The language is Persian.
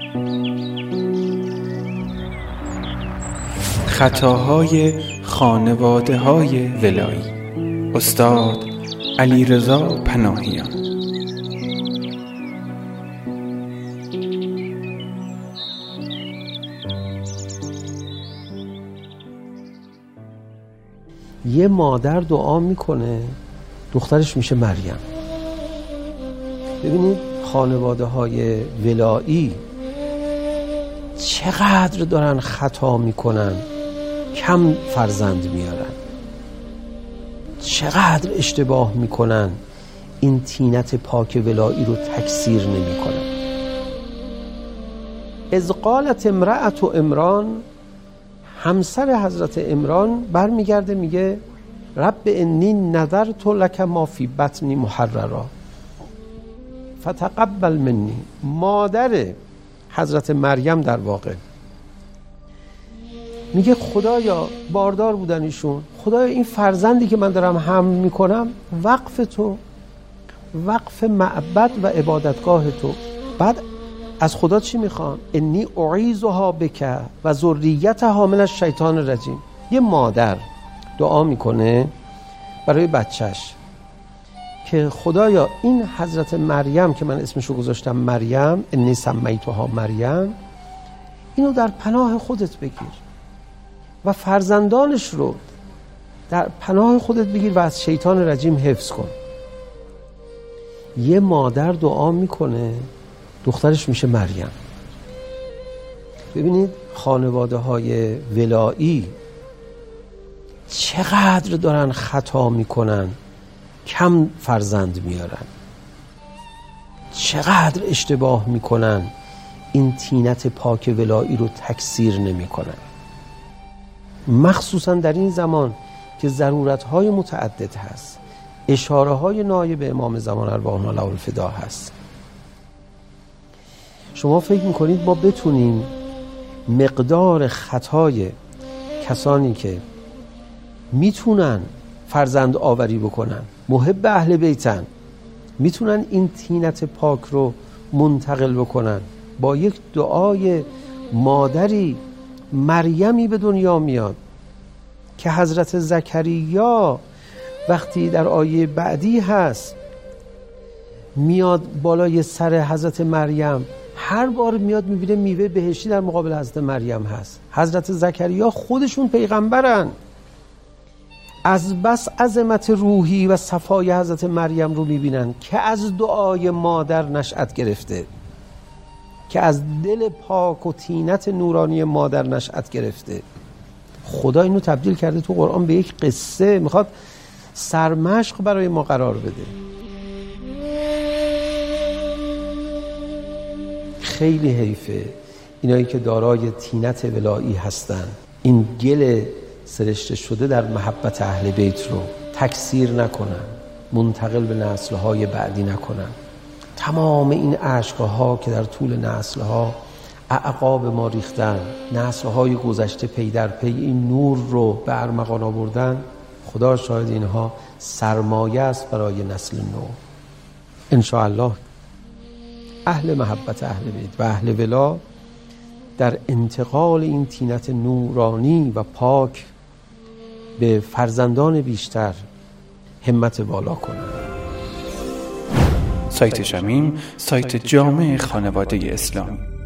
خطاهای خانواده‌های ولایی، استاد علیرضا پناهیان. یه مادر دعا میکنه دخترش میشه مریم. ببینید خانواده‌های ولایی چقدر دارن خطا میکنن، کم فرزند میارن، چقدر اشتباه میکنن، این طینت پاک ولایی رو تکثیر نمیکنن. اذ قالت امرأة عمران، همسر حضرت عمران برمیگرده میگه رب انی نذرت لک ما فی بطنی محررا فتقبل منی. مادر حضرت مریم در واقع میگه خدایا، باردار بودن ایشون، خدایا این فرزندی که من دارم حمل میکنم وقف تو، وقف معبد و عبادتگاه تو. بعد از خدا چی میخوان؟ انی اعیذها بک و ذریتها من الشیطان الرجیم. یه مادر دعا میکنه برای بچهش که خدایا این حضرت مریم که من اسمشو گذاشتم مریم، انی سمیتها مریم، اینو در پناه خودت بگیر و فرزندانش رو در پناه خودت بگیر و از شیطان رجیم حفظ کن. یه مادر دعا میکنه دخترش میشه مریم. ببینید خانواده‌های ولایی چقدر دارن خطا میکنن، کم فرزند میارن، چقدر اشتباه میکنن، این طینت پاک ولایی رو تکثیر نمیکنن. مخصوصا در این زمان که ضرورت‌های متعدد هست، اشاره‌های نایب امام زمان ارواحنا له الفدا هست. شما فکر میکنید ما بتونیم مقدار خطای کسانی که میتونن فرزند آوری بکنن، محب اهل بیتن، میتونن این طینت پاک رو منتقل بکنن، با یک دعای مادری مریمی به دنیا میاد که حضرت زکریا وقتی در آیه بعدی هست میاد بالای سر حضرت مریم، هر بار میاد میبینه میوه بهشتی در مقابل حضرت مریم هست. حضرت زکریا خودشون پیغمبرن، از بس عظمت روحی و صفای حضرت مریم رو میبینن که از دعای مادر نشأت گرفته، که از دل پاک و طینت نورانی مادر نشأت گرفته. خدا اینو تبدیل کرده تو قرآن به یک قصه، میخواد سرمشق برای ما قرار بده. خیلی حیفه اینایی که دارای طینت ولایی هستن این گل سرشته شده در محبت اهل بیت رو تکثیر نکنن، منتقل به نسل‌های بعدی نکنن. تمام این اشک‌ها که در طول نسل‌ها اعقاب ما ریختن، نسل‌های گذشته پی در پی این نور رو به ارمغان آوردن، خدا شاهد اینها سرمایه است برای نسل نو. انشاءالله اهل محبت اهل بیت و اهل ولا در انتقال این طینت نورانی و پاک به فرزندان بیشتر همت بالا کنند. سایت شمیم، سایت جامع خانواده اسلامی.